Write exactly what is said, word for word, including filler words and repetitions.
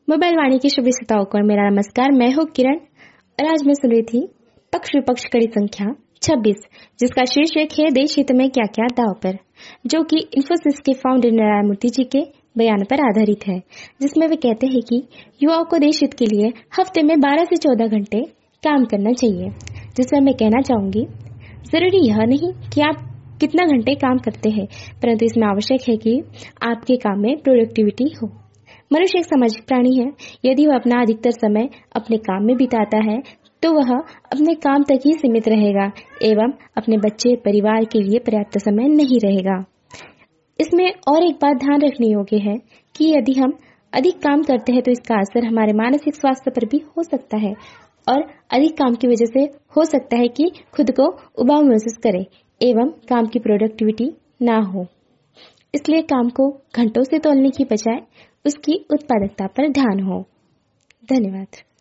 Mobile वाणी की शुभ श्रोताओं को मेरा नमस्कार। मैं हूँ किरण और आज मैं सुन रही थी पक्ष विपक्ष कड़ी संख्या छब्बीस, जिसका शीर्षक है देश हित में क्या क्या दाव पर, जो कि इन्फोसिस के फाउंडर नारायण मूर्ति जी के बयान पर आधारित है, जिसमें वे कहते हैं कि युवाओं को देश हित के लिए हफ्ते में बारह से चौदह घंटे काम करना चाहिए। जिसमें मैं कहना चाहूंगी, जरूरी यह नहीं कि आप कितना घंटे काम करते हैं, परंतु इसमें आवश्यक है कि आपके काम में प्रोडक्टिविटी हो। मनुष्य एक सामाजिक प्राणी है। यदि वह अपना अधिकतर समय अपने काम में बिताता है तो वह अपने काम तक ही सीमित रहेगा एवं अपने बच्चे परिवार के लिए पर्याप्त समय नहीं रहेगा। इसमें और एक बात ध्यान रखने योग्य है कि यदि हम अधिक काम करते हैं तो इसका असर हमारे मानसिक स्वास्थ्य पर भी हो सकता है और अधिक काम की वजह से हो सकता है कि खुद को उबाऊ महसूस करें एवं काम की प्रोडक्टिविटी ना हो। इसलिए काम को घंटों से तोलने की बजाय उसकी उत्पादकता पर ध्यान हो। धन्यवाद।